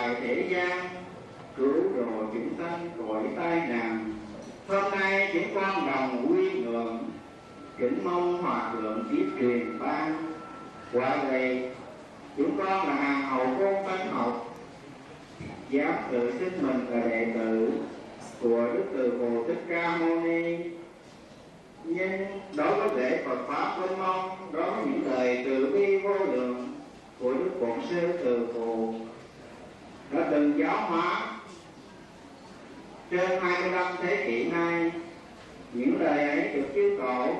đời thế gian, cứu độ chúng sanh khỏi tai nạn. Hôm nay chúng con đồng quy ngưỡng, kính mong hòa thượng tiếp truyền ban. Quả vậy, chúng con là hàng hậu côn tân học, dám tự xưng mình là đệ tử của Đức Từ Phụ Thích Ca Mâu Ni. Nhưng đối với lễ Phật pháp vinh mong, đối với những lời từ bi vô lượng của Đức Bổn Sư Từ Phụ đã từng giáo hóa trên 25 thế kỷ nay, những lời ấy được chư tổ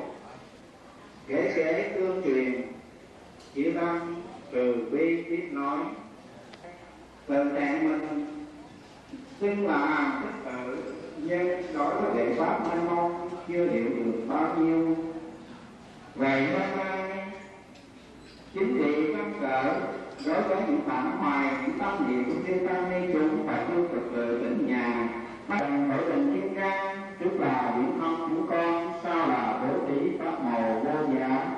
kể tương truyền, chỉ tâm từ bi tiếp nói. Từ trạng mình xưng là Thích Tử, nhưng đối với lễ pháp mênh mông chưa hiểu được bao nhiêu. Vậy hôm nay chính vì căn cỡ đối với những phản hoài, những tâm niệm của chư tăng ni chúng phải tu thực tự tỉnh nhà, bắt đầu khởi tình kim cang, tức là viễn thông chúng con, sao là bố thí pháp màu vô giá.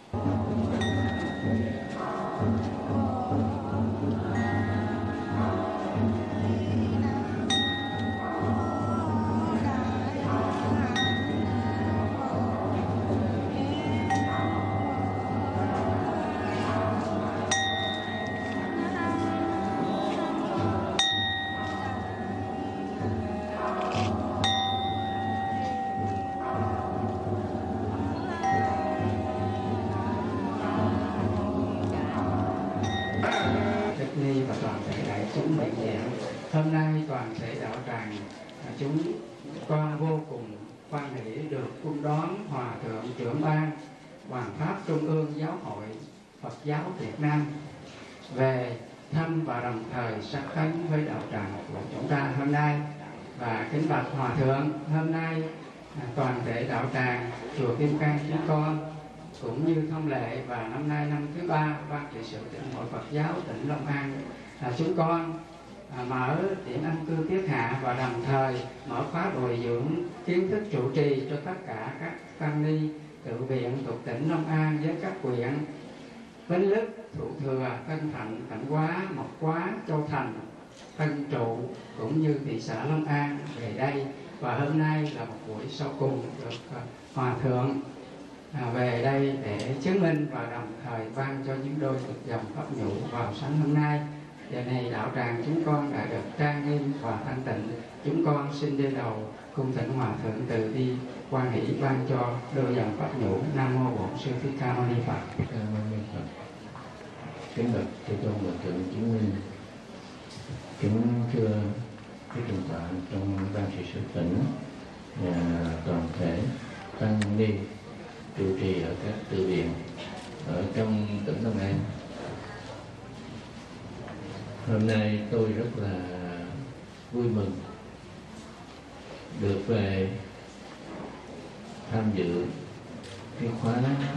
Hôm nay toàn thể đạo tràng chúng con vô cùng hoan hỷ được cung đón Hòa Thượng Trưởng ban Hoàng Pháp Trung ương Giáo hội Phật giáo Việt Nam về thăm và đồng thời sát cánh với đạo tràng của chúng ta hôm nay. Và kính bạch Hòa Thượng, hôm nay toàn thể đạo tràng chùa Kim Cang chúng con cũng như thông lệ và năm nay năm thứ 3 Ban trị sự Tỉnh hội Phật giáo tỉnh Long An chúng con mở điểm an cư tiết hạ và đồng thời mở khóa bồi dưỡng kiến thức trụ trì cho tất cả các tăng ni tự viện thuộc tỉnh Long An với các huyện Bến Lức, Thủ Thừa, Tân Thạnh, Thạnh Hóa, Mộc Hóa, Châu Thành, Tân Trụ cũng như thị xã Long An về đây. Và hôm nay là một buổi sau cùng được Hòa Thượng về đây để chứng minh và đồng thời ban cho những đôi cực dòng pháp nhũ vào sáng hôm nay. Giờ này đạo tràng chúng con đã được trang nghiêm và thanh tịnh. Chúng con xin đưa đầu cung thỉnh Hòa Thượng từ bi quan hỷ ban cho đôi dòng pháp nhũ. Nam mô Bổn Sư Thích Ca Mâu Ni Phật. Kính bạch thưa tôn Hòa Thượng chứng minh, kính thưa quý thượng tọa trong ban trị sự tỉnh và toàn thể tăng ni trụ trì ở các tự viện ở trong tỉnh Long An. Hôm nay tôi rất là vui mừng được về tham dự cái khóa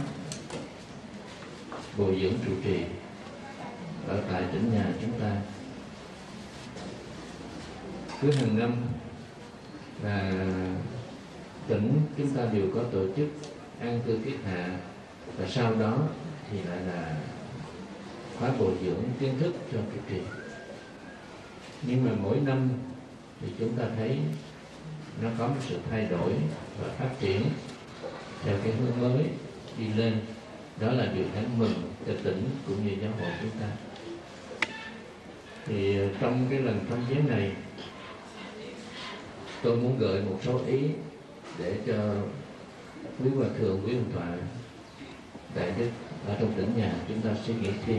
bồi dưỡng trụ trì ở tại tỉnh nhà chúng ta. Cứ hàng năm là tỉnh chúng ta đều có tổ chức an cư kiết hạ, và sau đó thì lại là khóa bồi dưỡng kiến thức cho trụ trì. Nhưng mà mỗi năm thì chúng ta thấy nó có một sự thay đổi và phát triển theo cái hướng mới đi lên. Đó là điều đáng mừng cho tỉnh cũng như giáo hội chúng ta. Thì trong cái lần thăm viếng này, tôi muốn gợi một số ý để cho quý hòa thượng, quý hương tọa, đại đức ở trong tỉnh nhà chúng ta suy nghĩ thêm.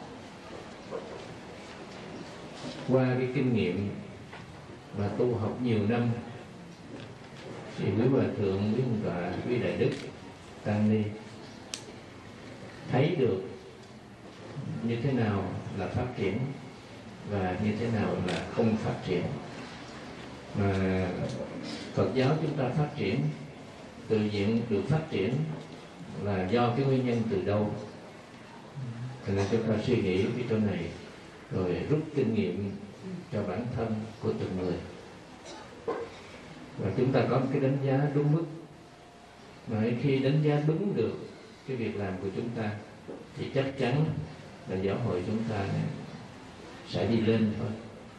Qua cái kinh nghiệm và tu học nhiều năm thì quý hòa thượng, quý hương tọa, quý đại đức, tăng ni thấy được như thế nào là phát triển và như thế nào là không phát triển. Mà Phật giáo chúng ta phát triển, tự viện được phát triển là do cái nguyên nhân từ đâu? Cho nên chúng ta suy nghĩ cái chỗ này rồi rút kinh nghiệm cho bản thân của từng người, và chúng ta có một cái đánh giá đúng mức. Mà khi đánh giá đúng được cái việc làm của chúng ta thì chắc chắn là giáo hội chúng ta sẽ đi lên thôi.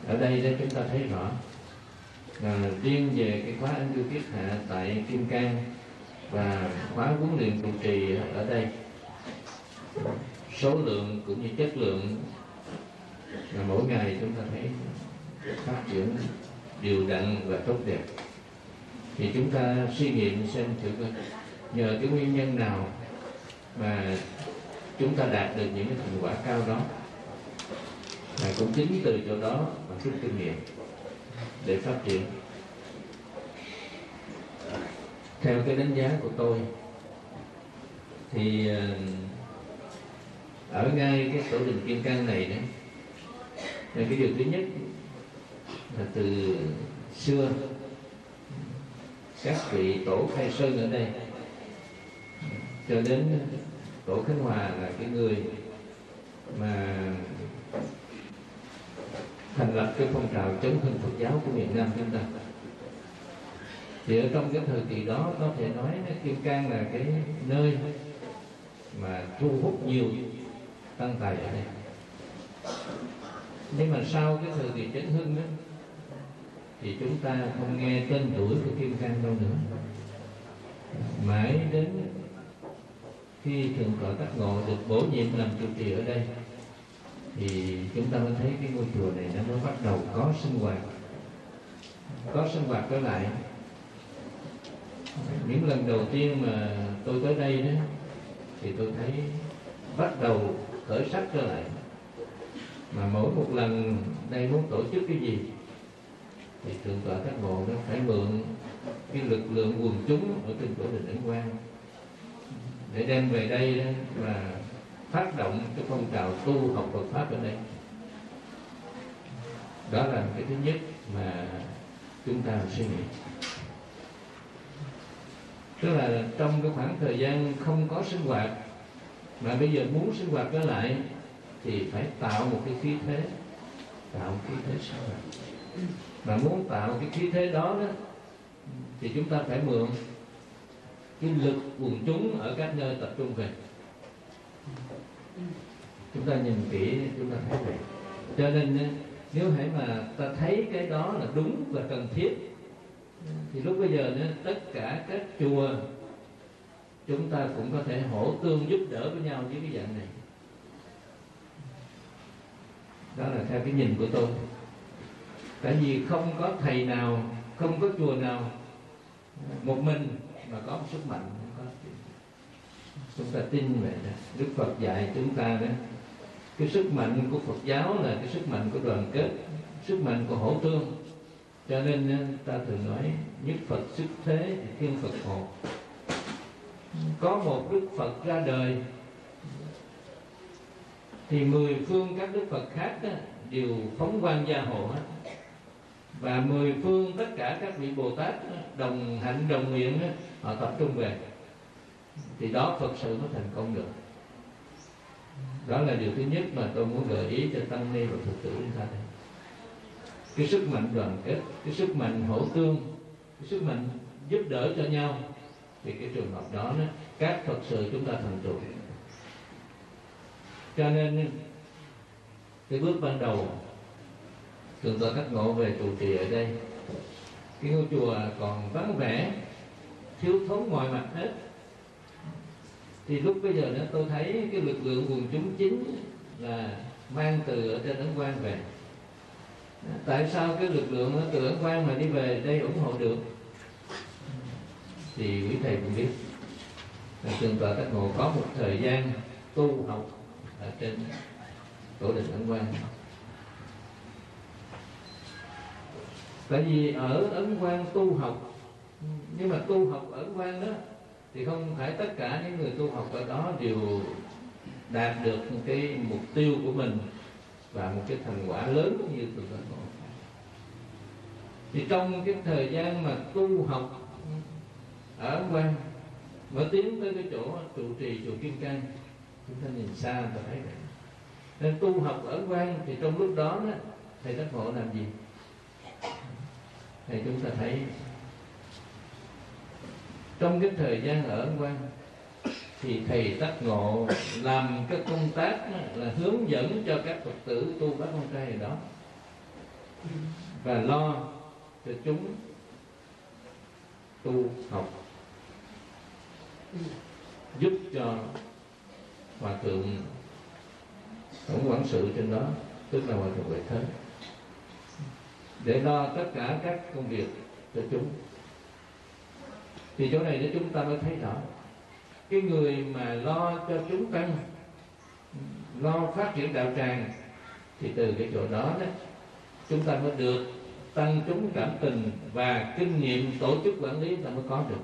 Ở đây đó chúng ta thấy rõ riêng về cái khóa An Cư Kiết Hạ tại Kim Cang và khóa huấn luyện trụ trì ở đây, số lượng cũng như chất lượng là mỗi ngày chúng ta thấy phát triển đều đặn và tốt đẹp. Thì chúng ta suy nghiệm xem thử coi nhờ cái nguyên nhân nào mà chúng ta đạt được những cái thành quả cao đó, và cũng chính từ chỗ đó mà rút kinh nghiệm để phát triển. Theo cái đánh giá của tôi thì ở ngay cái tổ đình Kim Cang này đấy, là cái điều thứ nhất là từ xưa các vị tổ Khai Sơn ở đây cho đến tổ Khánh Hòa là cái người mà thành lập cái phong trào chống hưng Phật giáo của miền Nam chúng ta. Thì ở trong cái thời kỳ đó có thể nói Kim Cang là cái nơi mà thu hút nhiều tăng tài ở đây. Nhưng mà sau cái thời kỳ chấn hưng đó thì chúng ta không nghe tên tuổi của Kim Cang đâu nữa. Mãi đến khi Thượng tọa Tác Ngộ được bổ nhiệm làm trụ trì ở đây thì chúng ta mới thấy cái ngôi chùa này nó mới bắt đầu có sinh hoạt trở lại. Những lần đầu tiên mà tôi tới đây đó thì tôi thấy bắt đầu khởi sắc trở lại. Mà mỗi một lần đây muốn tổ chức cái gì thì Thượng tọa Tác Ngộ nó phải mượn cái lực lượng quần chúng ở trên tổ đình Ấn Quang để đem về đây đó và phát động cái phong trào tu học Phật pháp ở đây. Đó là cái thứ nhất mà chúng ta suy nghĩ. Tức là trong cái khoảng thời gian không có sinh hoạt mà bây giờ muốn sinh hoạt trở lại thì phải tạo một cái khí thế, sinh hoạt. Mà muốn tạo cái khí thế đó thì chúng ta phải mượn cái lực quần chúng ở các nơi tập trung về. Chúng ta nhìn kỹ chúng ta thấy vậy. Cho nên nếu hãy mà ta thấy cái đó là đúng và cần thiết thì lúc bây giờ tất cả các chùa chúng ta cũng có thể hỗ tương giúp đỡ với nhau với cái dạng này. Đó là theo cái nhìn của tôi. Tại vì không có thầy nào, không có chùa nào một mình mà có một sức mạnh. Chúng ta tin vậy đó. Đức Phật dạy chúng ta đó, cái sức mạnh của Phật giáo là cái sức mạnh của đoàn kết, sức mạnh của hỗ tương. Cho nên ta thường nói nhất Phật xuất thế thì thiên Phật hộ. Có một Đức Phật ra đời thì 10 phương các Đức Phật khác đó, đều phóng quang gia hộ hết. Và 10 phương tất cả các vị Bồ Tát đồng hạnh đồng nguyện đó, họ tập trung về. Thì đó Phật sự mới thành công được. Đó là điều thứ nhất mà tôi muốn gợi ý cho tăng ni và Phật tử chúng ta đây. Cái sức mạnh đoàn kết, cái sức mạnh hỗ tương, cái sức mạnh giúp đỡ cho nhau. Thì cái trường hợp đó các Phật sự chúng ta thành tựu. Cho nên cái bước ban đầu Thượng tọa Tác Ngộ về trụ trì ở đây, cái ngôi chùa còn vắng vẻ, thiếu thốn mọi mặt hết. Thì lúc bây giờ tôi thấy cái lực lượng quần chúng chính là mang từ ở trên Ấn Quang về. Tại sao cái lực lượng từ Ấn Quang mà đi về đây ủng hộ được? Thì quý thầy cũng biết Thượng tọa Tác Ngộ có một thời gian tu học ở trên tổ đình Ấn Quang. Tại vì ở Ấn Quang tu học, nhưng mà tu học ở Ấn Quang đó thì không phải tất cả những người tu học ở đó đều đạt được cái mục tiêu của mình và một cái thành quả lớn như Thượng tọa Tác Ngộ. Thì trong cái thời gian mà tu học ở Ấn Quang mới tiến tới cái chỗ trụ trì chùa Kim Cang, chúng ta nhìn xa ta thấy vậy. Nên tu học ở Ấn Quang thì trong lúc đó thầy Tác Ngộ làm gì? Thì chúng ta thấy trong cái thời gian ở Ấn Quang thì thầy Tác Ngộ làm cái công tác là hướng dẫn cho các Phật tử tu Bát Quan Trai đó. và lo cho chúng tu học, giúp cho hòa thượng tổng quản sự trên đó, tức là hòa thượng Huệ Thế, để lo tất cả các công việc cho chúng. Thì chỗ này để chúng ta mới thấy rõ cái người mà lo cho chúng tăng, lo phát triển đạo tràng, thì từ cái chỗ đó đó chúng ta mới được tăng chúng cảm tình và kinh nghiệm tổ chức quản lý là mới có được.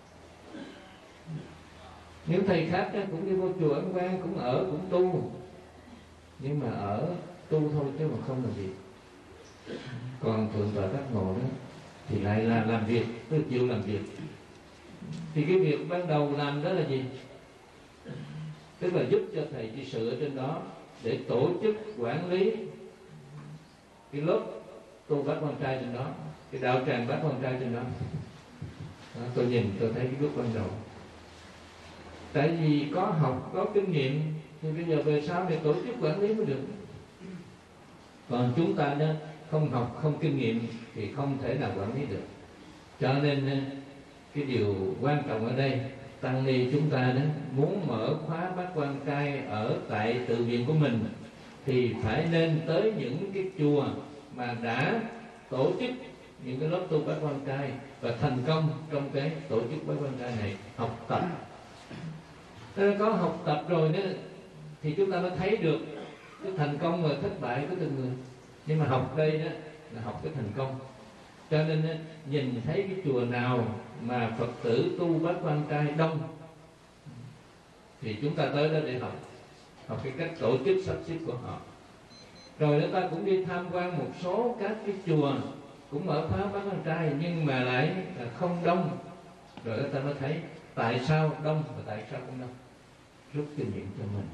Những thầy khác đó cũng đi vô chùa Ấn Quang, cũng ở cũng tu, nhưng mà ở tu thôi chứ mà không làm việc. Còn Thượng tọa Giác Ngộ đó thì lại là làm việc, tôi chịu làm việc. Thì cái việc ban đầu làm đó là gì? Tức là giúp cho thầy trị sự ở trên đó để tổ chức quản lý cái lớp tu Bát Quan Trai trên đó, cái đạo tràng Bát Quan Trai trên đó. Tôi nhìn tôi thấy cái bước ban đầu. Tại vì có học, có kinh nghiệm thì bây giờ về sau thì tổ chức quản lý mới được. Còn chúng ta đó không học, không kinh nghiệm thì không thể nào quản lý được. Cho nên cái điều quan trọng ở đây, tăng ni chúng ta đó muốn mở khóa Bát Quan Trai ở tại tự viện của mình thì phải nên tới những cái chùa mà đã tổ chức những cái lớp tu Bát Quan Trai và thành công trong cái tổ chức Bát Quan Trai này, học tập. Nên có học tập rồi đó thì chúng ta mới thấy được cái thành công và thất bại của từng người. Nhưng mà học đây đó là học cái thành công. Cho nên nhìn thấy cái chùa nào mà Phật tử tu Bát Quan Trai đông thì chúng ta tới đó để học cái cách tổ chức sắp xếp của họ. Rồi chúng ta cũng đi tham quan một số các cái chùa cũng mở khóa Bát Quan Trai nhưng mà lại là không đông. Rồi chúng ta mới thấy tại sao đông và tại sao không đông, rút kinh nghiệm cho mình.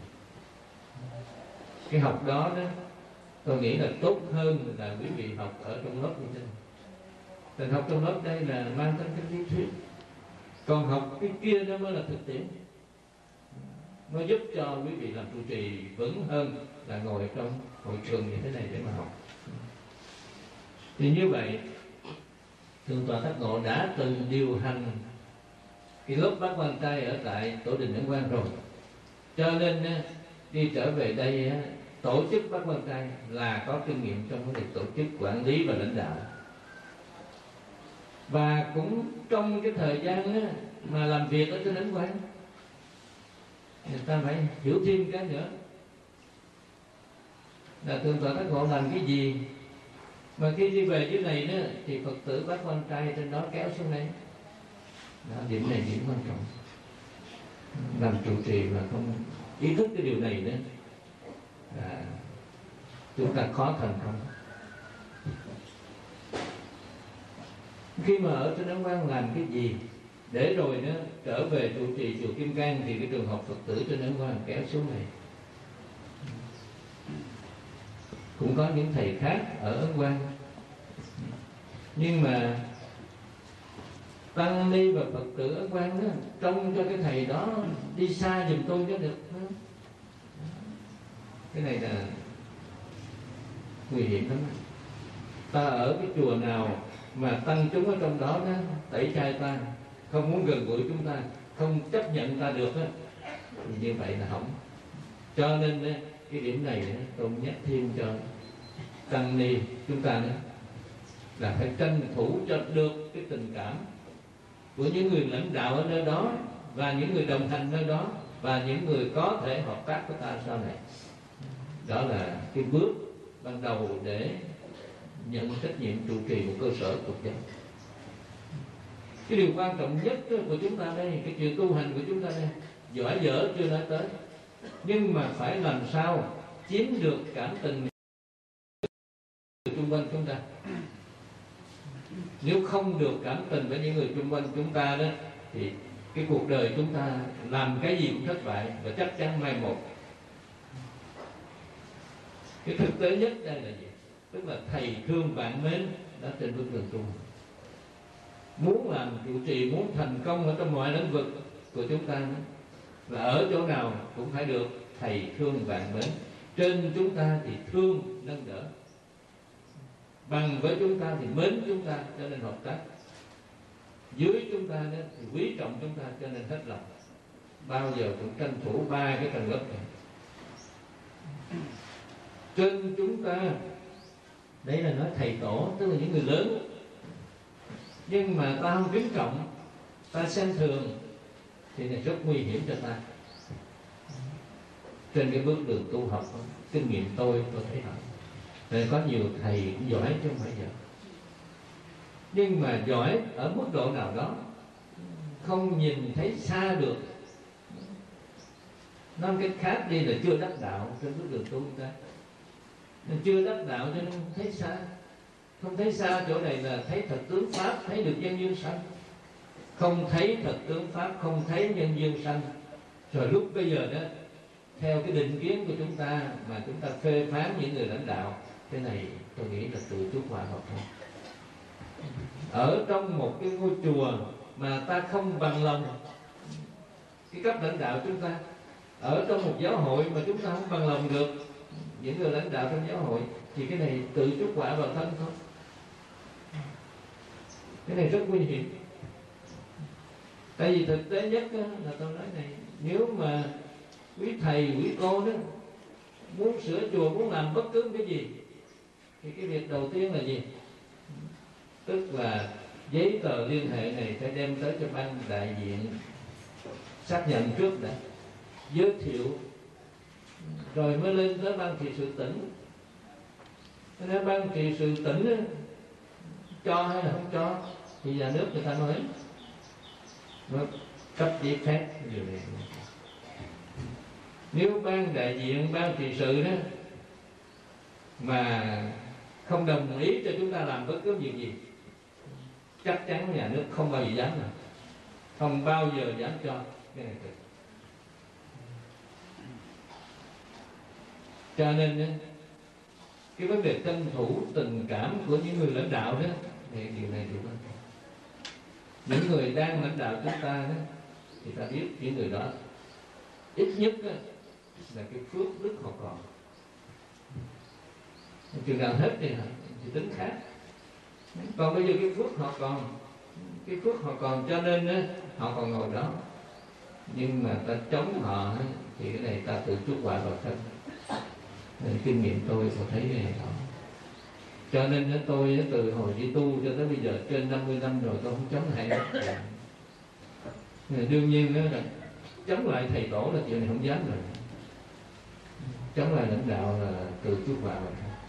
Cái học đó đó tôi nghĩ là tốt hơn là quý vị học ở trong lớp như thế này. Tình học trong lớp đây là mang tính cái lý thuyết, còn học cái kia đó mới là thực tiễn. Nó giúp cho quý vị làm trụ trì vững hơn là ngồi trong hội trường như thế này để mà học. Thì như vậy Thượng tọa Giác Ngộ đã từng điều hành cái lớp Bát Quan Trai ở tại Tổ đình Ấn Quang rồi. Cho nên đi trở về đây tổ chức Bát Quan Trai là có kinh nghiệm trong vấn đề tổ chức, quản lý và lãnh đạo. Và cũng trong cái thời gian mà làm việc ở trên Ấn Quang, người ta phải hiểu thêm cái nữa là Thượng tọa Giác Ngộ làm cái gì mà khi đi về dưới này đó thì Phật tử Bát Quan Trai trên đó kéo xuống đây. Đó, điểm này điểm quan trọng. Làm trụ trì mà không ý thức cái điều này nữa chúng ta khó thành công. Khi mà ở trên Ấn Quang làm cái gì để rồi nó trở về trụ trì chùa Kim Cang thì cái trường học Phật tử trên Ấn Quang kéo xuống này. Cũng có những thầy khác ở Ấn Quang, nhưng mà tăng ni và Phật tử Ấn Quang đó trông cho cái thầy đó đi xa giùm tôi cho được. Cái này là nguy hiểm lắm. Ta ở cái chùa nào mà tăng chúng ở trong đó đó tẩy chay ta, không muốn gần gũi chúng ta, không chấp nhận ta được đó, thì như vậy là hỏng. Cho nên cái điểm này tôi nhắc thêm cho tăng ni chúng ta đó là phải tranh thủ cho được cái tình cảm của những người lãnh đạo ở nơi đó và những người đồng hành nơi đó và những người có thể hợp tác với ta sau này. Đó là cái bước ban đầu để nhận trách nhiệm trụ trì một cơ sở Phật giáo. Cái điều quan trọng nhất của chúng ta đây, cái chuyện tu hành của chúng ta đây, giỏi dở chưa nói tới, nhưng mà phải làm sao chiếm được cảm tình xung quanh chúng ta. Nếu không được cảm tình với những người xung quanh chúng ta đó thì cái cuộc đời chúng ta làm cái gì cũng thất bại và chắc chắn mai một. Cái thực tế nhất đây là gì? Tức là thầy thương bạn mến đã trên bước đường tu. Muốn làm trụ trì, muốn thành công ở trong mọi lĩnh vực của chúng ta đó, là ở chỗ nào cũng phải được thầy thương bạn mến. Trên chúng ta thì thương nâng đỡ. bằng với chúng ta thì mến chúng ta cho nên hợp tác, dưới chúng ta đó thì quý trọng chúng ta cho nên hết lòng. Bao giờ cũng tranh thủ ba cái tầng lớp này. Trên chúng ta, đây là nói thầy tổ, tức là những người lớn, nhưng mà ta không kính trọng, ta xem thường thì này rất nguy hiểm cho ta. Trên cái bước đường tu học, kinh nghiệm tôi thấy rằng nên có nhiều thầy cũng giỏi chứ không phải giờ, nhưng mà giỏi ở mức độ nào đó, không nhìn thấy xa được. Nói cách khác đi là chưa đắc đạo trên bước đường tu chúng ta. Nên chưa đắc đạo cho nên không thấy xa. Không thấy xa chỗ này là thấy thật tướng Pháp, thấy được nhân duyên sanh. Không thấy thật tướng Pháp, không thấy nhân duyên sanh. Rồi lúc bây giờ đó, theo cái định kiến của chúng ta mà chúng ta phê phán những người lãnh đạo, cái này tôi nghĩ là tự chuốc họa học thôi. Ở trong một cái ngôi chùa mà ta không bằng lòng cái cấp lãnh đạo chúng ta, ở trong một giáo hội mà chúng ta không bằng lòng được những người lãnh đạo trong giáo hội, thì cái này tự chuốc họa vào thân thôi. Cái này rất nguy hiểm. Tại vì thực tế nhất là tôi nói này, nếu mà quý thầy, quý cô đó muốn sửa chùa, muốn làm bất cứ cái gì, thì cái việc đầu tiên là gì? Tức là giấy tờ liên hệ này phải đem tới cho ban đại diện xác nhận trước đã, giới thiệu, rồi mới lên tới ban trị sự tỉnh. Nên ban trị sự tỉnh cho hay là không cho thì nhà nước người ta mới cấp giấy phép điều này. Nếu ban đại diện, ban trị sự đó mà không đồng ý cho chúng ta làm bất cứ việc gì, chắc chắn nhà nước không bao giờ dám nào, không bao giờ dám cho cái này được. Cho nên cái vấn đề tranh thủ tình cảm của những người lãnh đạo đó, thì điều này điều quan trọng. Những người đang lãnh đạo chúng ta đó, thì ta biết những người đó ít nhất đó, là cái phước đức họ còn. Chừng nào hết thì tính khác. Còn bây giờ cái phước họ còn, cho nên đó, họ còn ngồi đó. Nhưng mà ta chống họ thì cái này ta tự chuốc họa vào thân. Nên kinh nghiệm tôi thấy cái này đó. Cho nên tôi từ hồi đi tu cho tới bây giờ trên 50 năm rồi, tôi không chống lại nữa. Đương nhiên đó là chống lại thầy tổ là chuyện này không dám rồi. Chống lại lãnh đạo là tự chuốc họa vào thân.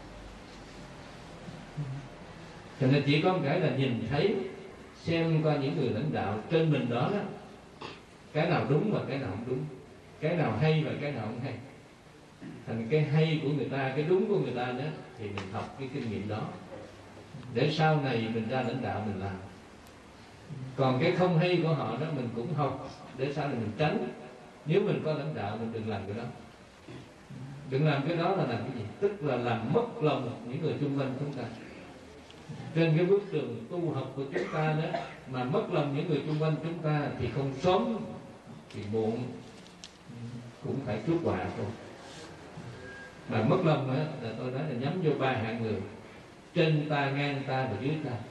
Cho nên chỉ có một cái là nhìn thấy, xem qua những người lãnh đạo trên mình đó, cái nào đúng và cái nào không đúng, cái nào hay và cái nào không hay. Thành cái hay của người ta, cái đúng của người ta đó, thì mình học cái kinh nghiệm đó để sau này mình ra lãnh đạo mình làm. Còn cái không hay của họ đó mình cũng học để sau này mình tránh. Nếu mình có lãnh đạo mình đừng làm cái đó. Đừng làm cái đó là làm cái gì? Tức là làm mất lòng những người xung quanh chúng ta. Trên cái bước đường tu học của chúng ta đó mà mất lòng những người xung quanh chúng ta, thì không sớm thì muộn cũng phải chuốc họa thôi. Mà mất lòng đó, là tôi nói là nhắm vô ba hạng người: trên ta, ngang ta và dưới ta.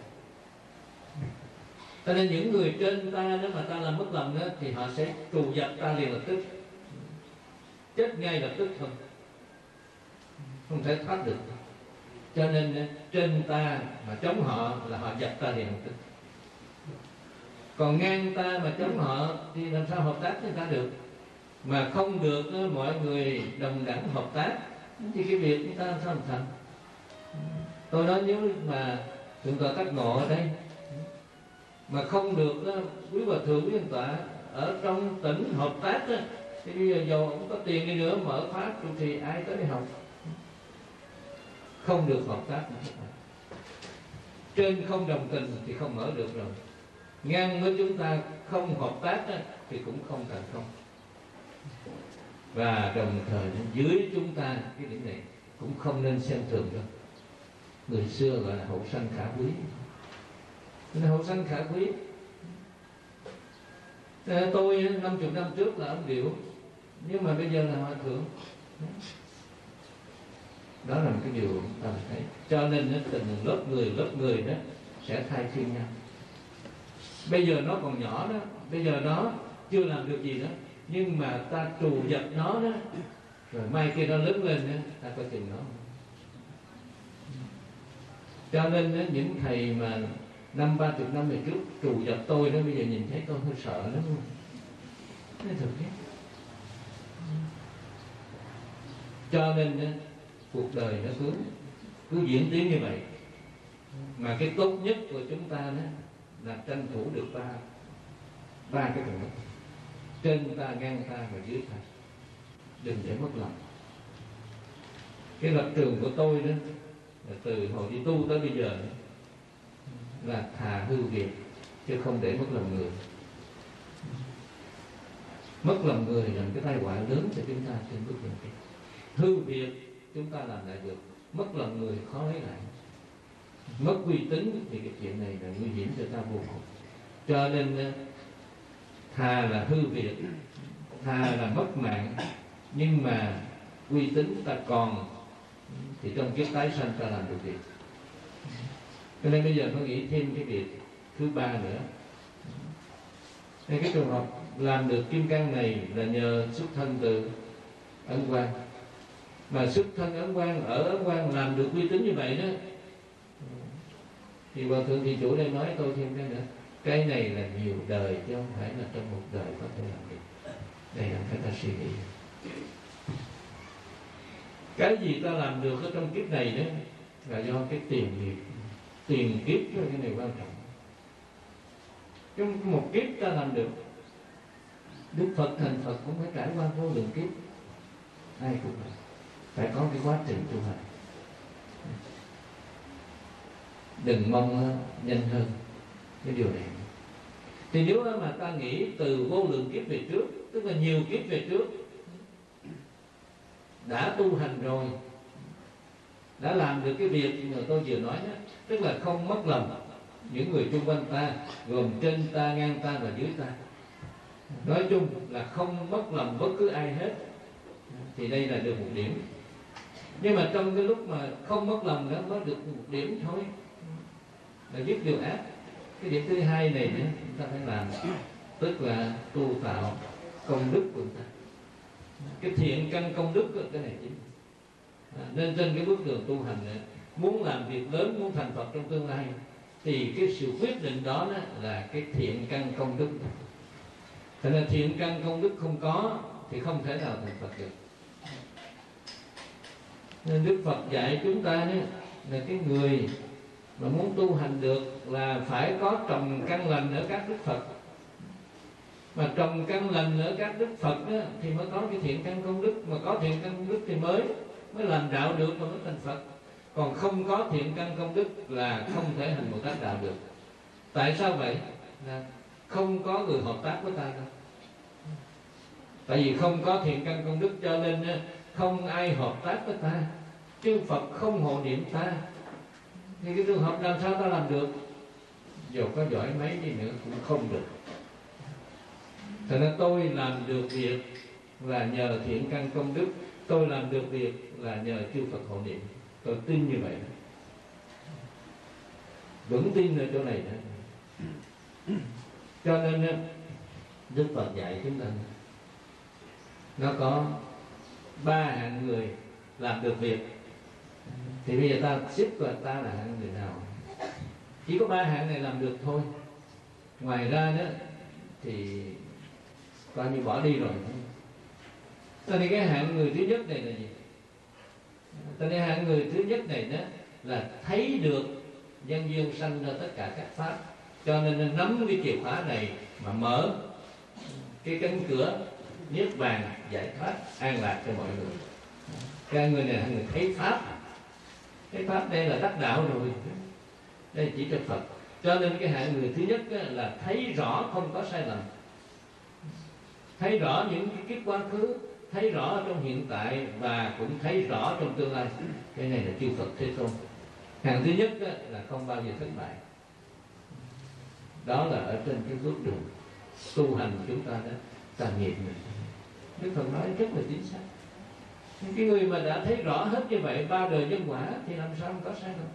Cho nên những người trên ta nếu mà ta làm mất lòng đó, thì họ sẽ trù dập ta liền lập tức, chết ngay lập tức thôi, không thể thoát được. Cho nên trên ta mà chống họ là họ dập ta liền lập tức. Còn ngang ta mà chống họ thì làm sao hợp tác với ta được? Mà không được mọi người đồng đẳng hợp tác thì cái việc chúng ta làm sao làm thành? Tôi nói nếu mà thượng tọa Tác Ngộ ở đây mà không được quý hòa thượng, quý nhân tọa ở trong tỉnh hợp tác đó, thì bây giờ dù ông có tiền đi nữa mở pháp trụ trì ai tới đi học? Không được hợp tác nữa. Trên không đồng tình thì không mở được rồi. Ngang với chúng ta không hợp tác đó, thì cũng không thành công. Và đồng thời dưới chúng ta cái điểm này cũng không nên xem thường đâu. Người xưa gọi là hậu sanh khả quý. Hậu sanh khả quý. Tôi 50 năm trước là ông Điệu, nhưng mà bây giờ là hòa thượng. Đó là một cái điều chúng ta thấy. Cho nên từng lớp người đó sẽ thay phiên nhau. Bây giờ nó còn nhỏ đó, bây giờ nó chưa làm được gì đó, nhưng mà ta trù dập nó đó, rồi mai kia nó lớn lên đó, ta coi chừng nó. Cho nên những thầy mà 30 năm về trước trù dập tôi đó, bây giờ nhìn thấy tôi hơi sợ lắm luôn. Thế thực thế. Cho nên cuộc đời nó cứ diễn tiến như vậy. Mà cái tốt nhất của chúng ta đó là tranh thủ được ba cái tầng lớp: trên ta, ngang ta và dưới ta. Đừng để mất lòng. Cái lập trường của tôi đó là từ hồi đi tu tới bây giờ đó, là thà hư việc chứ không để mất lòng người. Mất lòng người là một cái tai họa lớn cho chúng ta trên bước đường kia. Hư việc chúng ta làm lại được, mất lòng người khó lấy lại. Mất uy tín thì cái chuyện này là nguy hiểm cho ta vô cùng. Cho nên thà là hư việc, thà là mất mạng, nhưng mà uy tín ta còn, thì trong kiếp tái sanh ta làm được việc. Cho nên bây giờ tôi nghĩ thêm cái việc thứ ba nữa. Nên cái trường hợp làm được kim cang này là nhờ xuất thân từ Ấn Quang. Mà xuất thân Ấn Quang, ở Ấn Quang làm được uy tín như vậy đó, thì Hòa Thượng Thị Chủ đây nói tôi thêm cái nữa. Cái này là nhiều đời chứ không phải là trong một đời có thể làm được. Đây là phải ta suy nghĩ. Cái gì ta làm được ở trong kiếp này đó là do cái tiền nghiệp. Tiền kiếp là cái này quan trọng. Trong một kiếp ta làm được. Đức Phật thành Phật cũng phải trải qua vô lượng kiếp. Ai cũng phải có cái quá trình tu hành. Đừng mong nhanh hơn cái điều này. Thì nếu mà ta nghĩ từ vô lượng kiếp về trước, tức là nhiều kiếp về trước, đã tu hành rồi, đã làm được cái việc mà tôi vừa nói đó, tức là không mất lòng những người xung quanh ta, gồm trên ta, ngang ta và dưới ta. Nói chung là không mất lòng bất cứ ai hết, thì đây là được một điểm. Nhưng mà trong cái lúc mà không mất lòng đó mới được một điểm thôi, là dứt điều ác. Cái điểm thứ hai này nữa chúng ta phải làm, tức là tu tạo công đức của chúng ta. Cái thiện căn công đức đó, cái này chính. Nên trên cái bước đường tu hành này, muốn làm việc lớn, muốn thành Phật trong tương lai, thì cái sự quyết định đó là cái thiện căn công đức. Thành ra thiện căn công đức không có thì không thể nào thành Phật được. Nên Đức Phật dạy chúng ta là cái người mà muốn tu hành được là phải có trồng căn lành ở các Đức Phật. Mà trồng căn lành ở các Đức Phật đó, thì mới có cái thiện căn công đức. Mà có thiện căn công đức thì mới làm đạo được và mới thành Phật. Còn không có thiện căn công đức là không thể hành Bồ Tát đạo được. Tại sao vậy? Là không có người hợp tác với ta đâu. Tại vì không có thiện căn công đức cho nên không ai hợp tác với ta. Chư Phật không hộ niệm ta, thì cái trường hợp làm sao ta làm được? Dù có giỏi mấy đi nữa cũng không được. Thành ra tôi làm được việc là nhờ thiện căn công đức, tôi làm được việc là nhờ chư Phật hộ niệm. Tôi tin như vậy đó. Vững tin ở chỗ này đó. Cho nên Đức Phật dạy chúng ta nó có 3 hạng người làm được việc. Thì bây giờ ta xếp vào ta là hạng người nào? Chỉ có 3 hạng này làm được thôi. Ngoài ra đó thì coi như bỏ đi rồi. Cho nên cái hạng người thứ nhất này là gì? Cho nên hạng người thứ nhất này đó là thấy được nhân duyên sanh ra tất cả các pháp. Cho nên nắm cái chìa khóa này mà mở cái cánh cửa niết bàn, giải thoát, an lạc cho mọi người. Cái người này là người thấy pháp. Cái pháp đây là đắc đạo rồi. Đây chỉ cho Phật. Cho nên cái hạng người thứ nhất là thấy rõ không có sai lầm, thấy rõ những cái kiếp quá khứ, thấy rõ trong hiện tại và cũng thấy rõ trong tương lai. Cái này là chư Phật Thế Tôn. Hạng thứ nhất là không bao giờ thất bại. Đó là ở trên cái bước đường tu hành chúng ta đó, tà nghiệp này. Đức Phật nói rất là chính xác. Cái người mà đã thấy rõ hết như vậy, ba đời nhân quả, thì làm sao không có sai lầm?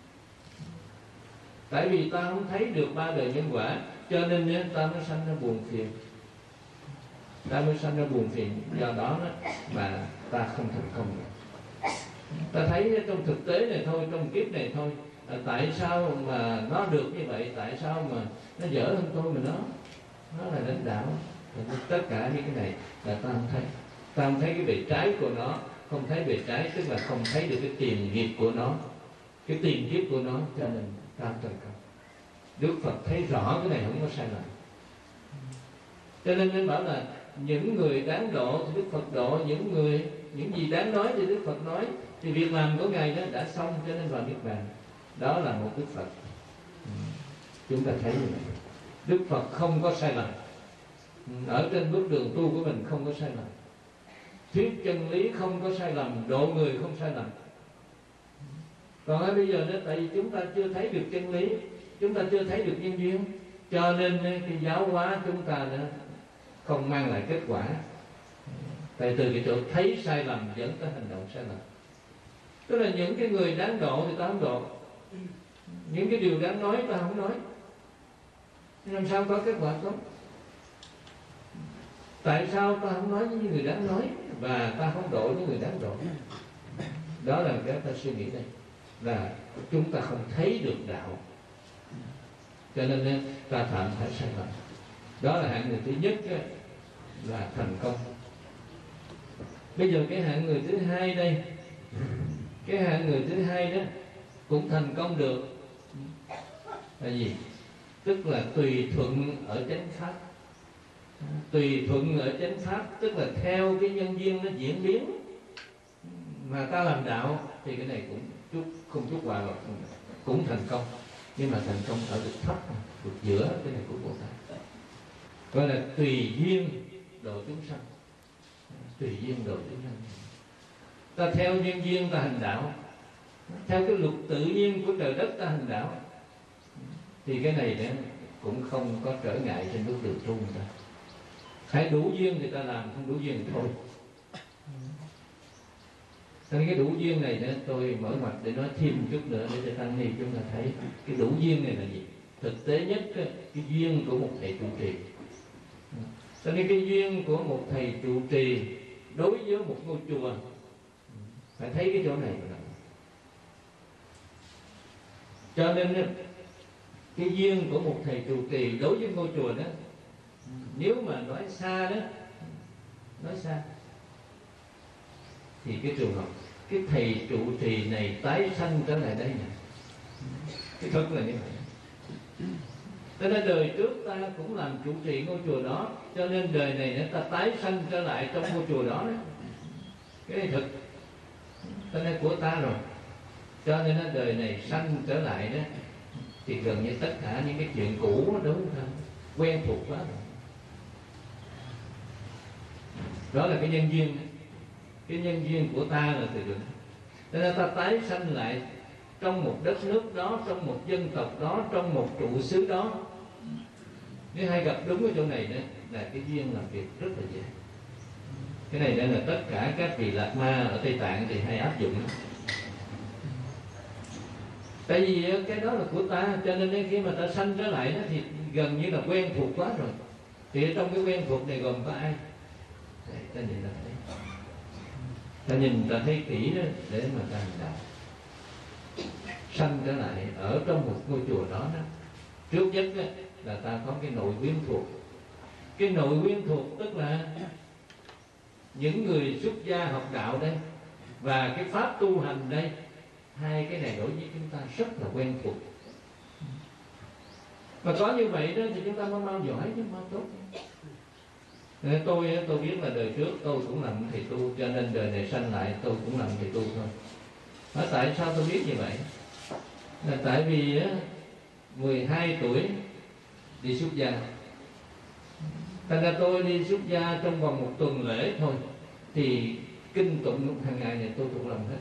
Tại vì ta không thấy được ba đời nhân quả, cho nên ta mới sanh ra buồn phiền. Ta mới sanh ra buồn phiền, do đó mà ta không thành công được. Ta thấy trong thực tế này thôi, trong kiếp này thôi, tại sao mà nó được như vậy, tại sao mà nó dở hơn tôi mà nó là lãnh đạo. Tất cả những cái này là ta không thấy. Ta không thấy cái bề trái của nó. Không thấy bề trái tức là không thấy được cái tiền nghiệp của nó, cái tiền kiếp của nó, cho nên ta không thành công. Đức Phật thấy rõ cái này không có sai lầm. Cho nên nên bảo là những người đáng độ thì Đức Phật độ, những gì đáng nói thì Đức Phật nói. Thì việc làm của Ngài đó đã xong, cho nên vào Niết Bàn. Đó là một Đức Phật. Chúng ta thấy như vậy. Đức Phật không có sai lầm. Ở trên bước đường tu của mình không có sai lầm. Thuyết chân lý không có sai lầm, độ người không sai lầm. Còn ở bây giờ đó, tại vì chúng ta chưa thấy được chân lý, chúng ta chưa thấy được nhân duyên, cho nên cái giáo hóa chúng ta đó không mang lại kết quả. Tại từ cái chỗ thấy sai lầm dẫn tới hành động sai lầm. Tức là những cái người đáng độ thì ta không độ, những cái điều đáng nói ta không nói, làm sao có kết quả tốt? Tại sao ta không nói với những người đáng nói và ta không độ những người đáng độ? Đó là cái ta suy nghĩ đây, là chúng ta không thấy được đạo, cho nên ta phạm phải sai lầm. Đó là hạng người thứ nhất là thành công. Bây giờ cái hạng người thứ hai đây, cái hạng người thứ hai đó cũng thành công được là gì? Tức là tùy thuận ở chánh pháp. Tùy thuận ở chánh pháp tức là theo cái nhân duyên nó diễn biến mà ta làm đạo, thì cái này cũng không chút hòa cũng thành công, nhưng mà thành công ở vực thấp, vực giữa, cái này của Bồ Tát gọi là tùy duyên độ chúng sanh. Tùy duyên độ chúng sanh, ta theo nhân duyên ta hành đạo, theo cái luật tự nhiên của trời đất ta hành đạo, thì cái này đó cũng không có trở ngại trên bước đường tu người ta. Hãy đủ duyên thì ta làm, không đủ duyên thì thôi. Nên cái đủ duyên này đó, tôi mở ngoặt để nói thêm chút nữa để cho tăng ni chúng ta thấy cái đủ duyên này là gì. Thực tế nhất cái duyên của một thầy trụ trì. Cho nên cái duyên của một thầy trụ trì đối với một ngôi chùa, phải thấy cái chỗ này rồi. Cho nên cái duyên của một thầy trụ trì đối với ngôi chùa đó, nếu mà nói xa đó, nói xa, thì cái trường hợp cái thầy trụ trì này tái sanh trở lại đây nè, cái thật là như vậy. Cho nên đời trước ta cũng làm trụ trì ngôi chùa đó, cho nên đời này ta tái sanh trở lại trong ngôi chùa đó, cái này thực, cho nên của ta rồi. Cho nên đời này sanh trở lại đó, thì gần như tất cả những cái chuyện cũ đó, đúng không? Quen thuộc quá rồi. Đó là cái nhân duyên. Cái nhân duyên của ta là từ đường. Cho nên ta tái sanh lại trong một đất nước đó, trong một dân tộc đó, trong một trụ xứ đó. Nếu hay gặp đúng cái chỗ này đó, là cái duyên làm việc rất là dễ. Cái này đây là tất cả các vị Lạt Ma ở Tây Tạng thì hay áp dụng. Tại vì cái đó là của ta, cho nên khi mà ta sanh trở lại đó, thì gần như là quen thuộc quá rồi. Thì trong cái quen thuộc này gồm có ai? Đây, ta nhìn ta thấy. Ta nhìn ta thấy kỹ đó để mà ta hành đạo. Sanh trở lại ở trong một ngôi chùa đó, trước nhất đó, là ta có cái nội quyến thuộc. Cái nội quyến thuộc tức là những người xuất gia học đạo đây và cái pháp tu hành đây, hai cái này đối với chúng ta rất là quen thuộc. Và có như vậy đó thì chúng ta mới mau giỏi chứ mau tốt. Nên tôi biết là đời trước tôi cũng làm thầy tu, cho nên đời này sanh lại tôi cũng làm thầy tu thôi. Hỏi tại sao tôi biết như vậy? Là tại vì 12 tuổi đi xuất gia. Thành ra tôi đi xuất gia trong vòng một tuần lễ thôi, thì kinh tụng hàng ngày này tôi cũng làm hết.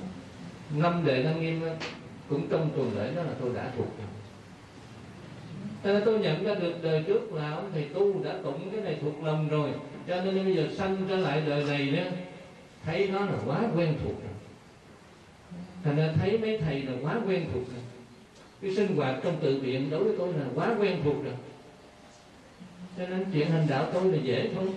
5 đề Lăng Nghiêm cũng trong tuần lễ đó là tôi đã thuộc rồi. Nên tôi nhận ra được đời trước là ông thầy tu đã tụng cái này thuộc lòng rồi, cho nên bây giờ sanh trở lại đời này đó, thấy nó là quá quen thuộc rồi. Thành ra thấy mấy thầy là quá quen thuộc rồi. Cái sinh hoạt trong tự viện đối với tôi là quá quen thuộc rồi, cho nên chuyện hành đạo tôi là dễ thôi.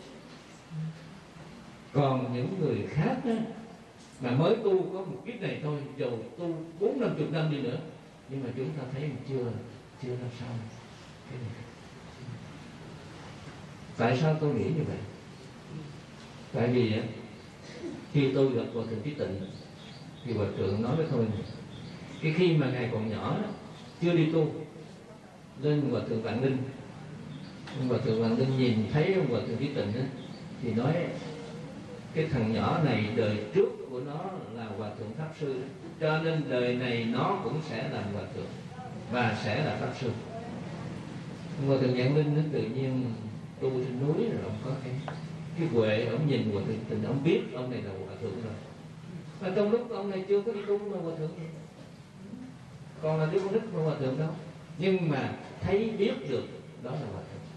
Còn những người khác đó, mà mới tu có một kiếp này thôi, dầu tu 40-50 năm đi nữa, nhưng mà chúng ta thấy chưa làm sao cái này. Tại sao tôi nghĩ như vậy? Tại vì khi tôi gặp Hòa Thượng Trí Tịnh thì Hòa Thượng nói với tôi, cái khi mà ngài còn nhỏ chưa đi tu, lên Hòa Thượng Vạn Ninh, Hòa Thượng Vạn Ninh nhìn thấy ông Hòa Thượng Trí Tịnh thì nói cái thằng nhỏ này đời trước của nó là Hòa Thượng Pháp Sư, cho nên đời này nó cũng sẽ làm Hòa Thượng và sẽ là Pháp Sư. Hòa Thượng Vạn Ninh nó tự nhiên tu trên núi rồi, ông có cái huệ, ông nhìn Hòa Thượng Tịnh, ông biết ông này là Hòa Thượng rồi. Và trong lúc ông này chưa có đi tu mà Hòa Thượng còn là đứa con nít của Hòa Thượng đâu, nhưng mà thấy biết được đó là Hòa Thượng.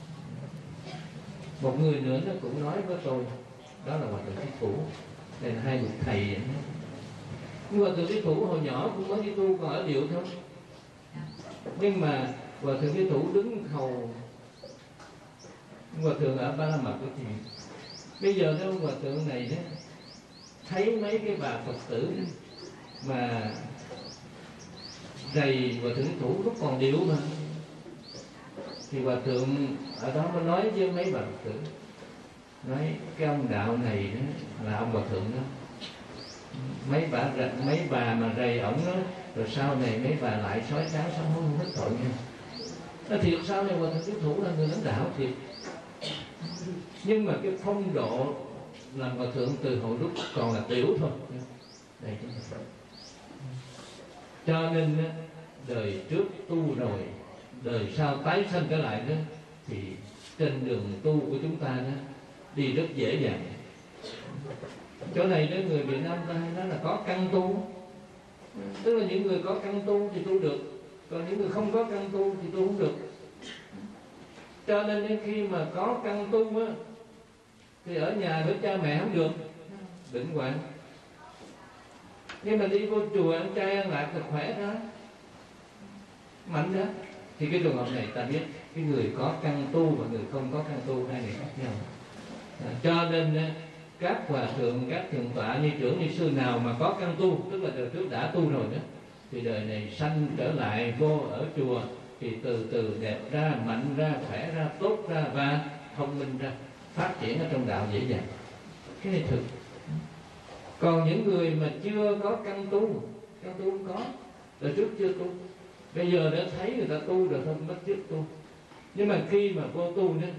Một người nữa nó cũng nói với tôi, đó là Hòa Thượng Trí Thủ. Đây là hai người thầy. Hòa Thượng Trí Thủ hồi nhỏ cũng có đi tu, còn ở điệu thôi. Nhưng mà Hòa Thượng Trí Thủ đứng hầu Hòa Thượng ở Ba La Mật thì bây giờ đó Hòa Thượng này đó, thấy mấy cái bà Phật tử mà rầy Hòa Thượng Trí Thủ lúc còn điệu mà, thì Hòa Thượng ở đó mới nói với mấy bà Phật tử, nói cái ông đạo này đó là ông Hòa Thượng đó, mấy bà mà rầy ổng đó, rồi sau này mấy bà lại sói tráo sống không hết tội nha. Nó thiệt sau này Hòa Thượng Trí Thủ là người lãnh đạo thiệt, nhưng mà cái phong độ làm Hòa Thượng từ hồi lúc còn là tiểu thôi. Đây chính là cho nên đời trước tu rồi, đời sau tái sanh trở lại đó, thì trên đường tu của chúng ta đó đi rất dễ dàng. Chỗ này đó người Việt Nam ta hay nói là có căn tu, tức là những người có căn tu thì tu được, còn những người không có căn tu thì tu không được. Cho nên khi mà có căn tu á, thì ở nhà với cha mẹ không được, bệnh hoạn. Nhưng mà đi vô chùa ăn chay ăn lạc là khỏe đó, mạnh đó. Thì cái trường hợp này ta biết cái người có căn tu và người không có căn tu hai người khác nhau. Cho nên các hòa thượng, các thượng tọa, ni trưởng, ni sư nào mà có căn tu, tức là đời trước đã tu rồi đó, thì đời này sanh trở lại vô ở chùa thì từ từ đẹp ra, mạnh ra, khỏe ra, tốt ra và thông minh ra, phát triển ở trong đạo dễ dàng. Cái này thực. Còn những người mà chưa có căn tu không có, đời trước chưa tu, bây giờ đã thấy người ta tu rồi thôi bắt chước tu. Nhưng mà khi mà vô tu nữa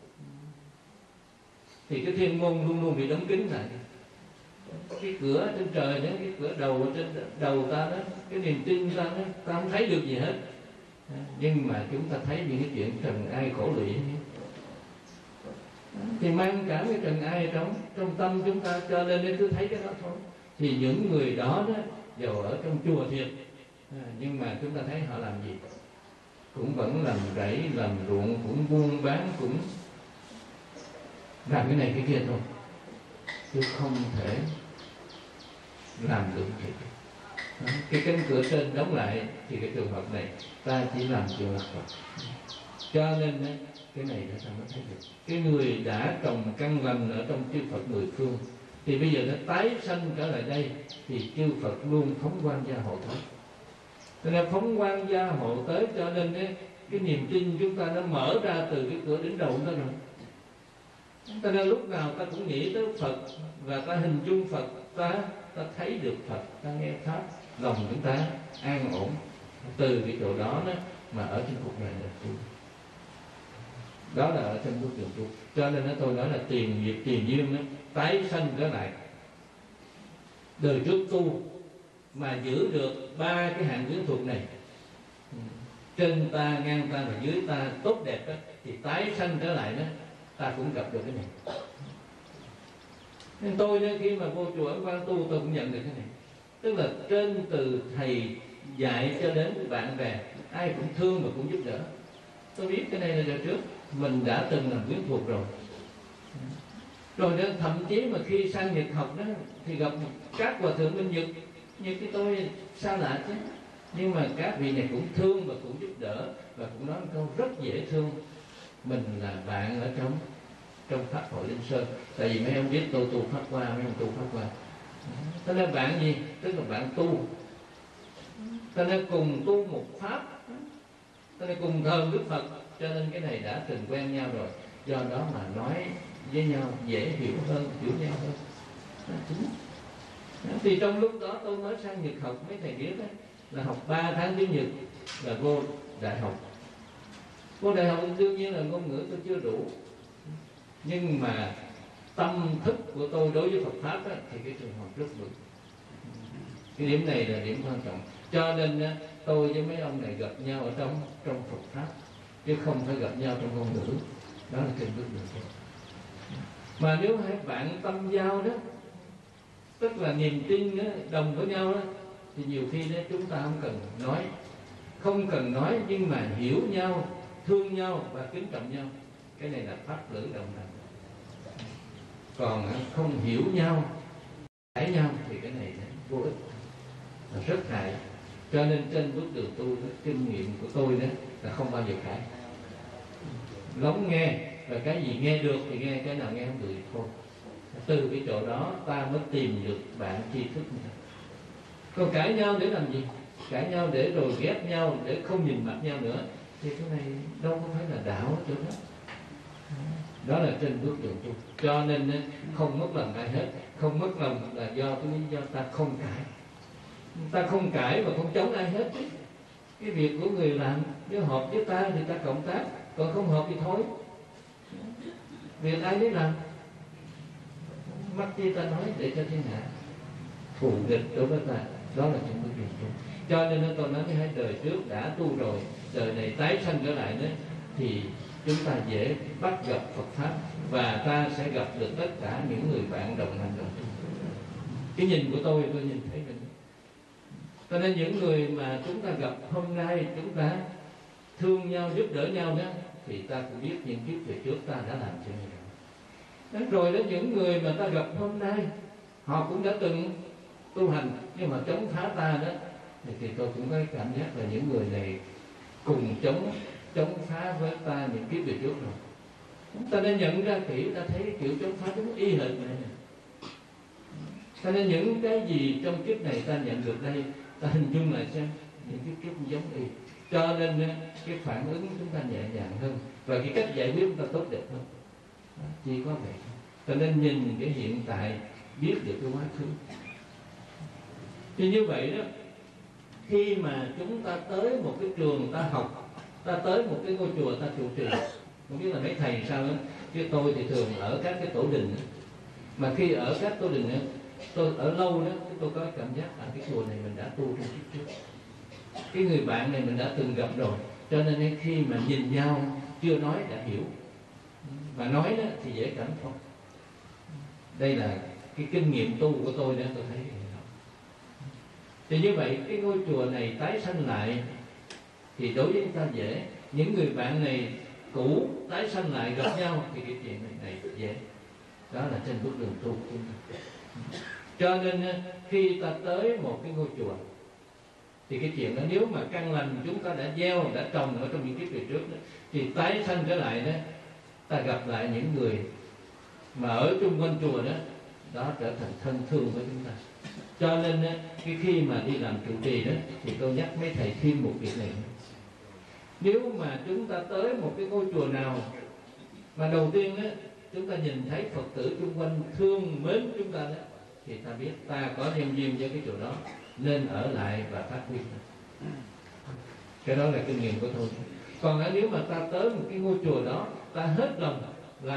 thì cái thiên môn luôn luôn bị đóng kín lại. Cái cửa trên trời đó, cái cửa đầu trên đầu ta đó, cái niềm tin ta đó, ta không thấy được gì hết. Nhưng mà chúng ta thấy những cái chuyện trần ai khổ lụy thì mang cả cái trần ai trong tâm chúng ta, cho nên cứ thấy cái đó thôi. Thì những người đó đó, dầu ở trong chùa thiệt, nhưng mà chúng ta thấy họ làm gì? Cũng vẫn làm rẫy, làm ruộng, cũng buôn bán, cũng làm cái này cái kia thôi, chứ không thể làm được gì. Cái cánh cửa trên đóng lại thì cái trường hợp này ta chỉ làm chuyện lặt vặt. Cho nên cái này ta mới thấy được cái người đã trồng căn lành ở trong chư Phật mười phương thì bây giờ nó tái sanh trở lại đây thì chư Phật luôn phóng quang gia hộ tới. Cho nên phóng quang gia hộ tới, cho nên cái niềm tin chúng ta nó mở ra từ cái cửa đỉnh đầu đó rồi. Cho nên lúc nào ta cũng nghĩ tới Phật và ta hình dung Phật, ta thấy được Phật, ta nghe pháp, lòng chúng ta an ổn từ cái chỗ đó mà ở trên cuộc đời này. Đó là ở trong bước đường tu. Cho nên tôi nói là tiền nghiệp tiền duyên tái sanh trở lại. Đời trước tu mà giữ được ba cái hạng quyến thuộc này, trên ta, ngang ta và dưới ta tốt đẹp đó, thì tái sanh trở lại đó ta cũng gặp được cái này. Nên tôi khi mà vô chùa Ấn Quang tu, tôi cũng nhận được cái này. Tức là trên từ thầy dạy cho đến bạn bè, ai cũng thương và cũng giúp đỡ. Tôi biết cái này là đời trước mình đã từng làm quyến thuộc rồi. Rồi đó, thậm chí mà khi sang Nhật học đó thì gặp các hòa thượng bên Nhật, như cái tôi xa lạ chứ, nhưng mà các vị này cũng thương và cũng giúp đỡ, và cũng nói một câu rất dễ thương: mình là bạn ở trong pháp hội Linh Sơn. Tại vì mấy ông biết tôi tu pháp qua, mấy ông tu pháp qua. Thế nên bạn gì? Tức là bạn tu. Thế nên cùng tu một pháp, thế nên cùng thờ Đức Phật, cho nên cái này đã từng quen nhau rồi. Do đó mà nói với nhau dễ hiểu hơn, hiểu nhau hơn. Thì trong lúc đó tôi mới sang Nhật học, mấy thầy biết đấy, là học 3 tháng tiếng Nhật là vô đại học. Vô đại học đương nhiên là ngôn ngữ tôi chưa đủ, nhưng mà tâm thức của tôi đối với Phật pháp á, thì cái trường hợp rất vững. Cái điểm này là điểm quan trọng. Cho nên á, tôi với mấy ông này gặp nhau ở trong Phật pháp, chứ không phải gặp nhau trong ngôn ngữ. Đó là trên bước đường thôi. Mà nếu hai bạn tâm giao đó, tức là niềm tin đó, đồng với nhau đó, thì nhiều khi đó chúng ta không cần nói, nhưng mà hiểu nhau, thương nhau và kính trọng nhau. Cái này là pháp lữ đồng hành. Còn không hiểu nhau, cãi nhau thì cái này vô ích, là rất hại. Cho nên trên bước đường tu đó, kinh nghiệm của tôi đó là không bao giờ cãi, lắng nghe, và cái gì nghe được thì nghe, cái nào nghe không được thì thôi. Từ cái chỗ đó ta mới tìm được bạn tri thức này. Còn cãi nhau để làm gì? Cãi nhau để rồi ghét nhau, để không nhìn mặt nhau nữa, thì cái này đâu có phải là đạo ở chỗ đó. Đó là trên bước đường tu. Cho nên không mất lòng ai hết. Không mất lòng là do cái lý do ta không cãi. Ta không cãi và không chống ai hết. Cái việc của người làm, nếu hợp với ta thì ta cộng tác, còn không hợp thì thôi. Việc ai nấy làm, mắc chi ta nói để cho thiên hạ thù địch đối với ta. Đó là trong bước đường tu. Cho nên tôi nói với hai đời trước đã tu rồi, đời này tái sanh trở lại đó, thì chúng ta dễ bắt gặp Phật pháp, và ta sẽ gặp được tất cả những người bạn đồng hành đồng tu. Cái nhìn của tôi nhìn thấy mình. Cho nên những người mà chúng ta gặp hôm nay, chúng ta thương nhau, giúp đỡ nhau đó, thì ta cũng biết những kiếp về trước ta đã làm cho người đó. Rồi đó, những người mà ta gặp hôm nay, họ cũng đã từng tu hành, nhưng mà chống phá ta đó, thì tôi cũng có cảm giác là những người này cùng chống phá với ta những kiếp về trước rồi. Ta nên nhận ra kỹ, ta thấy kiểu chống phá chúng y hệt này. Cho nên những cái gì trong kiếp này ta nhận được đây, ta hình dung lại xem những cái kiếp giống y. Cho nên cái phản ứng chúng ta nhẹ nhàng hơn, và cái cách giải quyết chúng ta tốt đẹp hơn. Chỉ có vậy. Cho nên nhìn cái hiện tại, biết được cái quá khứ. Thì như vậy đó, khi mà chúng ta tới một cái trường ta học, ta tới một cái ngôi chùa ta trụ trì, không biết là mấy thầy sao đó, chứ tôi thì thường ở các cái tổ đình. Mà khi ở các tổ đình đó, tôi ở lâu đó, tôi có cảm giác cái chùa này mình đã tu trong kiếp trước, cái người bạn này mình đã từng gặp rồi. Cho nên khi mà nhìn nhau chưa nói đã hiểu, mà nói đó thì dễ cảm thông. Đây là cái kinh nghiệm tu của tôi đó, tôi thấy. Thì như vậy cái ngôi chùa này tái sanh lại thì đối với chúng ta dễ. Những người bạn này cũ tái sanh lại gặp nhau thì cái chuyện này dễ. Đó là trên bước đường tu của chúng ta. Cho nên khi ta tới một cái ngôi chùa thì cái chuyện đó, nếu mà căn lành chúng ta đã gieo, đã trồng ở trong những kiếp về trước đó, thì tái sanh trở lại đó, ta gặp lại những người mà ở chung quanh chùa đó, đó trở thành thân thương với chúng ta. Cho nên cái khi mà đi làm trụ trì đó, thì tôi nhắc mấy thầy thêm một việc này. Nếu mà chúng ta tới một cái ngôi chùa nào mà đầu tiên đó, chúng ta nhìn thấy Phật tử chung quanh thương mến chúng ta đó, thì ta biết ta có nhân duyên với cái chùa đó, nên ở lại và phát huy. Cái đó là kinh nghiệm của tôi. Còn nếu mà ta tới một cái ngôi chùa đó, ta hết lòng làm,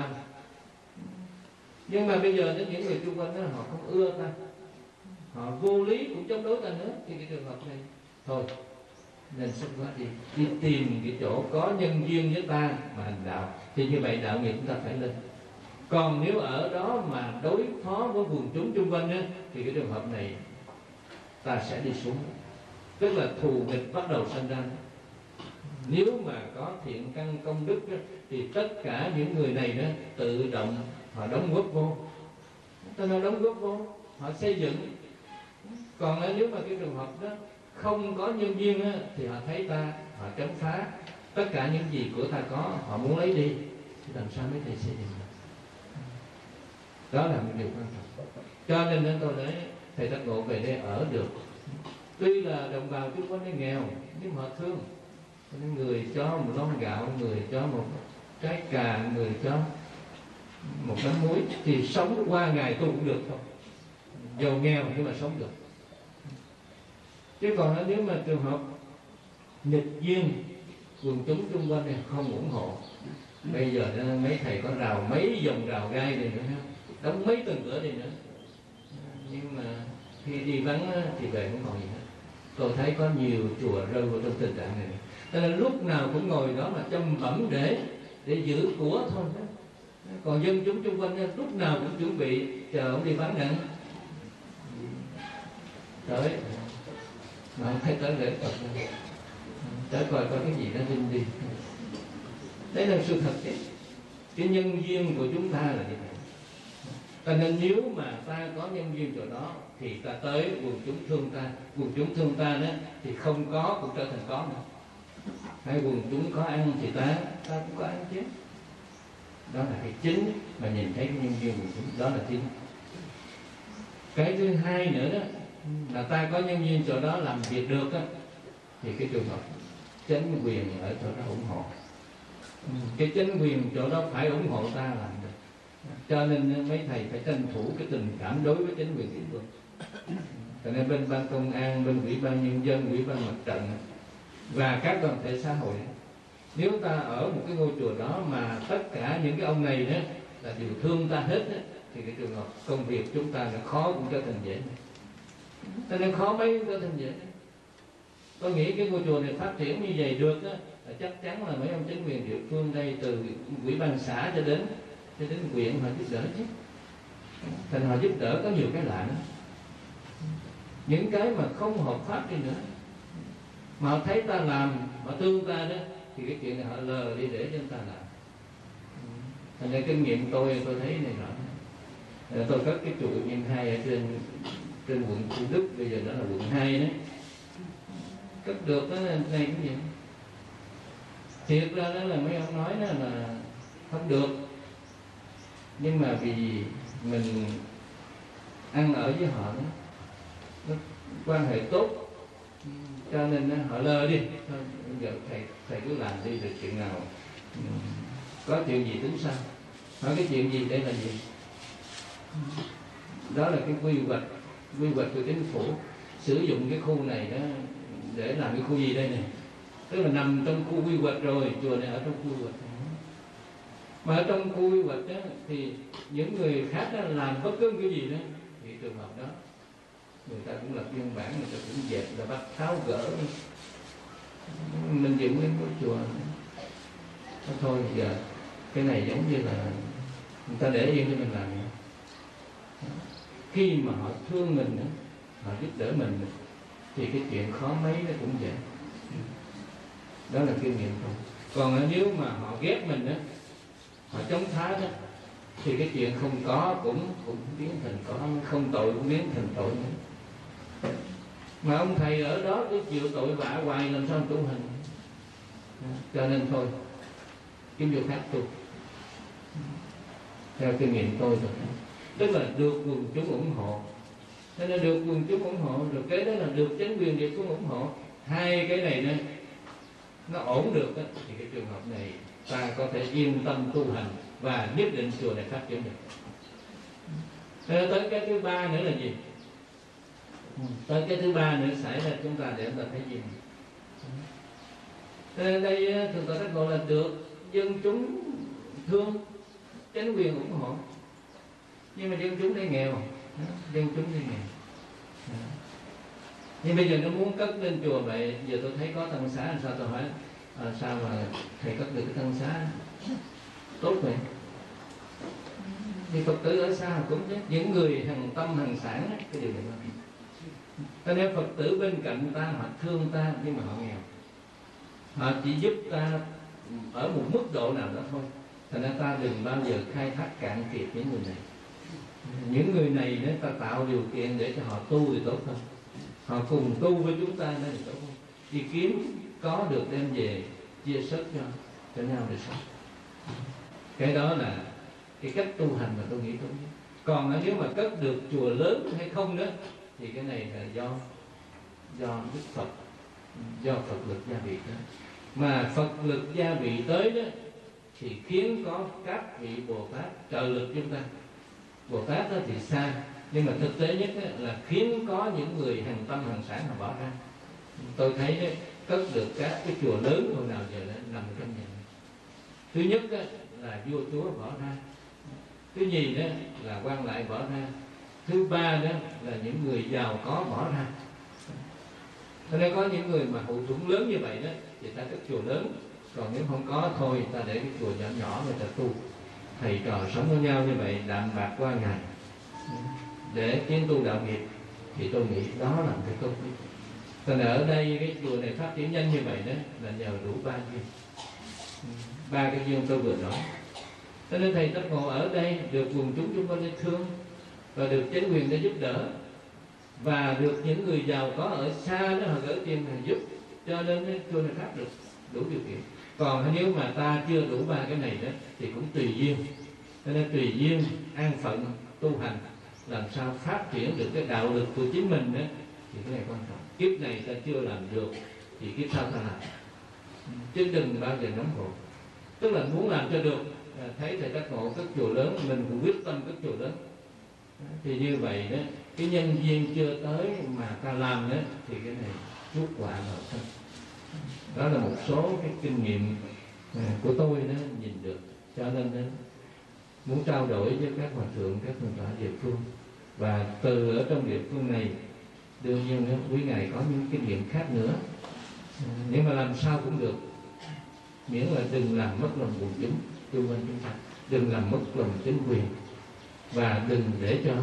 nhưng mà bây giờ đến những người chung quanh đó họ không ưa ta, họ vô lý cũng chống đối ta nữa, thì cái trường hợp này thôi nên xuất phát đi tìm cái chỗ có nhân duyên với ta mà hành đạo, thì như vậy đạo nghiệp chúng ta phải lên. Còn nếu ở đó mà đối phó với quần chúng chung quanh á, thì cái trường hợp này ta sẽ đi xuống. tức là thù nghịch bắt đầu sinh ra. Nếu mà có thiện căn công đức đó, thì tất cả những người này đó tự động họ đóng góp vô, ta nói đóng góp vô, họ xây dựng. Còn nếu mà cái trường hợp đó không có nhân duyên á, thì họ thấy ta, họ chống phá tất cả những gì của ta có, họ muốn lấy đi, thì làm sao mấy thầy xây dựng được? Đó là một điều quan trọng. Cho nên tôi nói thầy Giác Ngộ về đây ở được. Tuy là đồng bào chúng có nơi nghèo, nhưng họ thương. Người cho một lon gạo, người cho một trái cà, người cho một tấm muối, thì sống qua ngày tôi cũng được thôi. Giàu nghèo nhưng mà sống được. Chứ còn nếu mà trường hợp nghịch duyên, quần chúng xung quanh này không ủng hộ, bây giờ mấy thầy có rào mấy dòng rào gai này nữa, đóng mấy tầng cửa này nữa, nhưng mà khi đi vắng thì về không còn gì hết. Tôi thấy có nhiều chùa rơi vào trong tình trạng này, cho nên lúc nào cũng ngồi đó mà chăm bẩm để giữ của thôi đó. Còn dân chúng xung quanh lúc nào cũng chuẩn bị chờ ông đi vắng nè, tới mà không thấy tới lễ Phật, tới coi cái gì nó linh đi. Đấy là sự thật đấy. Cái nhân duyên của chúng ta là như vậy. Cho nên nếu mà ta có nhân duyên chỗ đó thì ta tới quần chúng thương ta. Quần chúng thương ta đó thì không có cũng trở thành có nữa. Hay quần chúng có ăn thì ta cũng có ăn chứ. Đó là cái chính mà nhìn thấy cái nhân duyên quần chúng, đó là chính. Cái thứ hai nữa đó là ta có nhân duyên chỗ đó làm việc được đó, thì cái trường hợp chánh quyền ở chỗ đó ủng hộ. Cái chánh quyền chỗ đó phải ủng hộ ta làm được. Cho nên mấy thầy phải tranh thủ cái tình cảm đối với chính quyền địa phương. Cho nên bên ban công an, bên ủy ban nhân dân, ủy ban mặt trận và các đoàn thể xã hội, nếu ta ở một cái ngôi chùa đó mà tất cả những cái ông này đó là đều thương ta hết đó, thì cái trường hợp công việc chúng ta là khó cũng trở thành dễ. Cho nên khó mấy cũng trở thành dễ. Tôi nghĩ cái ngôi chùa này phát triển như vậy được đó, là chắc chắn là mấy ông chính quyền địa phương đây, từ ủy ban xã cho đến huyện, họ giúp đỡ chứ. Thành họ giúp đỡ có nhiều cái lạ nữa. Những cái mà không hợp pháp đi nữa, mà họ thấy ta làm, họ thương ta đó, thì cái chuyện này họ lờ đi để cho người ta làm. Thành ra kinh nghiệm tôi thấy này rõ. Tôi có cái chùa Nhân 2 ở trên quận Thủ Đức, bây giờ đó là quận 2 đó. Cất được đó này cái gì? Thiệt ra đó là mấy ông nói đó là không được, nhưng mà vì mình ăn ở với họ đó, nó quan hệ tốt, cho nên họ lơ đi. Thôi bây giờ thầy cứ làm đi, được chuyện nào có chuyện gì tính sao. Hỏi cái chuyện gì đây là gì? Đó là cái quy hoạch của chính phủ sử dụng cái khu này đó để làm cái khu gì đây này, tức là nằm trong khu quy hoạch rồi, chùa này ở trong khu quy hoạch. Mà ở trong khu quy hoạch đó thì những người khác đó làm bất cứ cái gì đó, thì trường hợp đó người ta cũng lập biên bản, người ta cũng dẹp, là bắt tháo gỡ. Mình dựng lên cái chùa thôi, giờ cái này giống như là người ta để yên cho mình làm. Khi mà họ thương mình, họ giúp đỡ mình, thì cái chuyện khó mấy nó cũng dễ. Đó là kinh nghiệm thôi. Còn nếu mà họ ghét mình đó, họ chống phá đó, thì cái chuyện không có cũng biến thành có, không tội cũng biến thành tội nữa. Mà ông thầy ở đó cứ chịu tội vạ hoài, làm sao tu hành. Cho nên thôi, kiếm việc khác tu. Theo kinh nghiệm tôi rồi, tức là được quần chúng ủng hộ. Thế nên được quần chúng ủng hộ, rồi cái đó là được chính quyền địa phương ủng hộ. Hai cái này nó ổn được đó, thì cái trường hợp này ta có thể yên tâm tu hành và nhất định chùa này phát triển được. Tới cái thứ ba nữa là gì? Tới cái thứ ba nữa xảy ra chúng ta để chúng ta thấy gì? Đây Thượng tọa Giác Ngộ là được dân chúng thương, chính quyền ủng hộ, nhưng mà dân chúng đây nghèo, dân chúng đây nghèo. Nhưng bây giờ nó muốn cất lên chùa vậy, giờ tôi thấy có tăng xá, sao tôi hỏi sao mà thầy cất được cái tăng xá tốt vậy? Thì Phật tử ở xa cũng thế, những người hằng tâm hằng sản cái điều này. Cho nên Phật tử bên cạnh ta họ thương ta nhưng mà họ nghèo, họ chỉ giúp ta ở một mức độ nào đó thôi. Thành ra ta đừng bao giờ khai thác cạn kiệt những người này. Những người này nếu ta tạo điều kiện để cho họ tu thì tốt hơn, họ cùng tu với chúng ta nên thì tốt hơn. Đi kiếm có được đem về chia sớt cho nhau để sống. Cái đó là cái cách tu hành mà tôi nghĩ tốt nhất. Còn nếu mà cất được chùa lớn hay không đó thì cái này là do Đức Phật, do Phật lực gia vị tới. Mà Phật lực gia vị tới đó thì khiến có các vị Bồ Tát trợ lực chúng ta. Bồ Tát đó thì xa, nhưng mà thực tế nhất là khiến có những người hàng tâm hàng sản họ bỏ ra. Tôi thấy đó, cất được các cái chùa lớn hồi nào giờ nằm trong nhà. Thứ nhất đó, là vua chúa bỏ ra. Thứ nhì đó là quan lại bỏ ra. Thứ ba đó là những người giàu có bỏ ra. Cho nên có những người mà hậu thuẫn lớn như vậy đó thì ta cất chùa lớn. Còn nếu không có thôi ta để cái chùa nhỏ nhỏ người ta tu. Thầy trò sống với nhau như vậy đạm bạc qua ngày để tiến tu đạo nghiệp thì tôi nghĩ đó là một cái tốt nhất. Cho nên ở đây cái chùa này phát triển nhanh như vậy đó là nhờ đủ ba duyên. Ba cái duyên tôi vừa nói. Cho nên thầy Tất Ngộ ở đây được quần chúng con yêu thương và được chính quyền để giúp đỡ, và được những người giàu có ở xa đó họ gửi tiền họ giúp, cho nên cái chùa này phát được đủ điều kiện. Còn nếu mà ta chưa đủ ba cái này đó thì cũng tùy duyên. Cho nên tùy duyên an phận tu hành, làm sao phát triển được cái đạo lực của chính mình đó thì cái này quan trọng. Kiếp này ta chưa làm được thì kiếp sau ta làm, chứ đừng bao giờ nóng vội. Tức là muốn làm cho được, thấy thầy Tất Ngộ cất chùa lớn, mình cũng quyết tâm cất chùa lớn. Thì như vậy đó, cái nhân duyên chưa tới mà ta làm đó thì cái này chuốc quả vào thân. Đó là một số cái kinh nghiệm của tôi đó nhìn được. Cho nên đó, muốn trao đổi với các hòa thượng, các thượng tọa địa phương, và từ ở trong địa phương này đương nhiên đó, quý ngài có những kinh nghiệm khác nữa, nhưng mà làm sao cũng được, miễn là đừng làm mất lòng quần chúng chung quanh chúng ta, đừng làm mất lòng chính quyền, và đừng để cho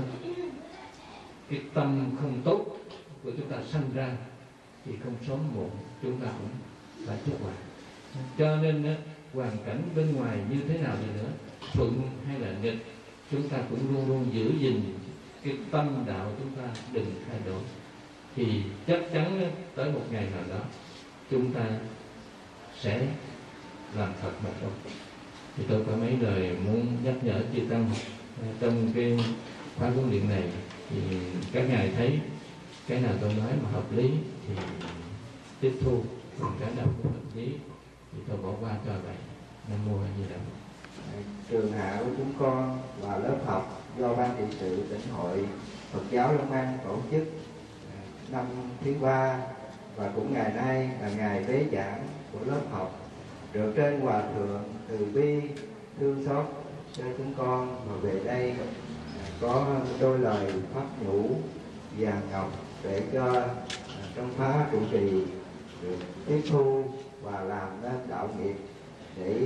cái tâm không tốt của chúng ta sanh ra thì không sớm muộn chúng ta cũng phải chuốc quả. Cho nên đó, hoàn cảnh bên ngoài như thế nào đi nữa, thuận hay là nghịch, chúng ta cũng luôn luôn giữ gìn cái tâm đạo chúng ta đừng thay đổi, thì chắc chắn đó, tới một ngày nào đó chúng ta sẽ làm Phật mà thôi. Thì tôi có mấy lời muốn nhắc nhở chư tăng trong cái khóa huấn luyện này, thì các ngài thấy cái nào tôi nói mà hợp lý thì tiếp thu, còn cái nào không hợp lý thì tôi bỏ qua cho vậy. Nam mô A Di Đà Phật. Trường hạ của chúng con là lớp học do Ban trị sự tỉnh hội Phật giáo Long An tổ chức năm thứ 3, và cũng ngày nay là ngày bế giảng của lớp học, được trên Hòa Thượng từ bi thương xót cho chúng con mà về đây có đôi lời pháp nhũ vàng ngọc để cho trong khóa trụ trì được tiếp thu và làm nên đạo nghiệp để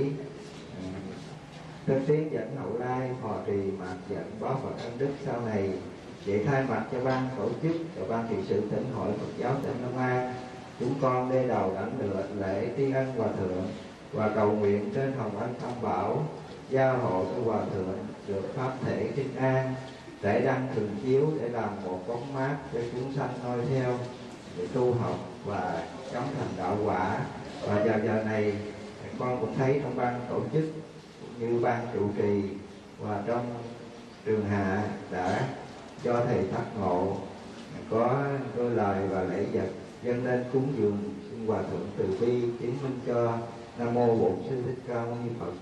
thân tiến dẫn hậu lai hòa trì mạt dẫn bó Phật ân đức sau này. Để thay mặt cho ban tổ chức và ban trị sự tỉnh hội Phật giáo tỉnh Long An, chúng con đê đầu đảnh lễ tri ân Hòa Thượng và cầu nguyện trên hồng ân tam bảo gia hộ cho Hòa Thượng được pháp thể trinh an, để đăng thường chiếu để làm một bóng mát cho chúng sanh noi theo để tu học và chóng thành đạo quả. Và giờ này con cũng thấy trong ban tổ chức như ban trụ trì và trong trường hạ đã cho thầy Tất Ngộ có đôi lời và lễ vật dâng lên cúng dường xin Hòa Thượng từ bi chứng minh cho. Nam mô Bổn Sư Thích Ca Mâu Ni Phật.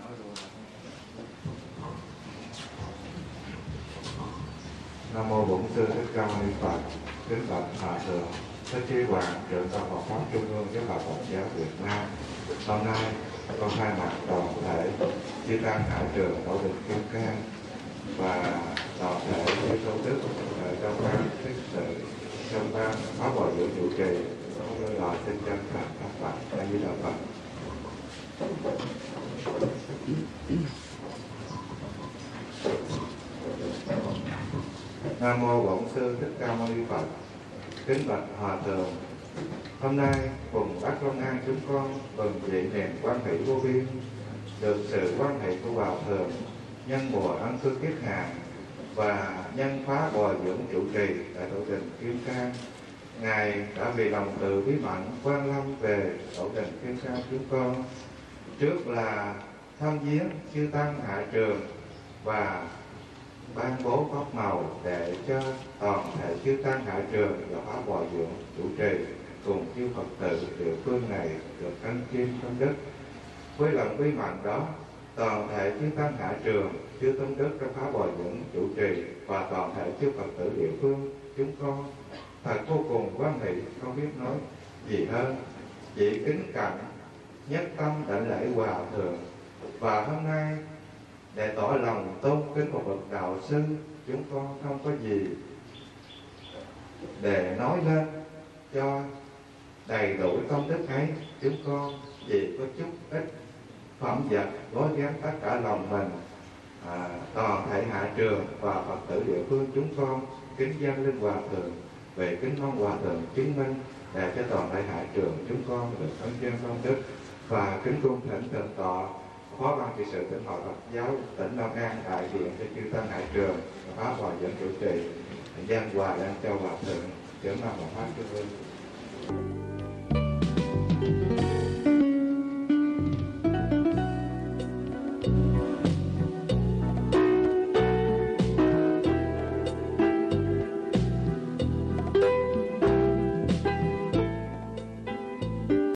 Nam mô Bổn Sư Thích Ca Mâu Ni Phật. Kính bạch Hòa Thượng Thích Trí Hoàng, trưởng ban Phật pháp Trung ương giáo hội Phật giáo Việt Nam. Hôm nay con thay mặt toàn thể chư tăng hải trường Tổ đình Kim Cang và toàn thể chư tôn đức trong ban thuyết sự, trong ban pháp bồi dưỡng trụ trì, đòi xin chân thành các Phật. A Di Đà Phật. Nam mô Bổn Sư Thích Ca Mâu Ni Phật. Kính bạch Hòa Thượng, hôm nay cùng Bác Long An chúng con mừng vị niệm quan hệ vô biên, được sự quan hệ của Hòa Thượng nhân mùa Ân Cư Kiết Hạ và nhân khóa bồi dưỡng trụ trì tại tổ đình Kim Cang. Ngài đã vì lòng từ bí mẫn quan lâm về tổ đình Kim Cang chúng con, trước là thăm viếng chư tăng hạ trường và ban bố pháp màu để cho toàn thể chư tăng hạ trường và pháp bồi dưỡng chủ trì cùng chư Phật tử địa phương này được ăn kim công đức. Với lòng quy mặn đó, toàn thể chư tăng hạ trường, chư tôn đức trong pháp bồi dưỡng chủ trì và toàn thể chư Phật tử địa phương chúng con thật vô cùng quan hệ, không biết nói gì hơn. Chỉ kính cẩn nhất tâm đảnh lễ Hòa Thượng, và hôm nay để tỏ lòng tôn kính một bậc đạo sư, chúng con không có gì để nói lên cho đầy đủ công đức ấy. Chúng con chỉ có chút ít phẩm vật gói ghém tất cả lòng mình, toàn thể hạ trường và Phật tử địa phương chúng con kính dâng lên Hòa Thượng, về kính mong Hòa Thượng chứng minh để cho toàn thể hạ trường chúng con được ân chuyên công đức, và kính cung thỉnh thượng tọa Phó ban trị sự tỉnh hội Phật giáo tỉnh Long An đại diện cho chư tăng hạ trường và pháp bồi dưỡng chủ trì dân hòa lên cho Hòa Thượng trưởng ban Pháp Trung ương.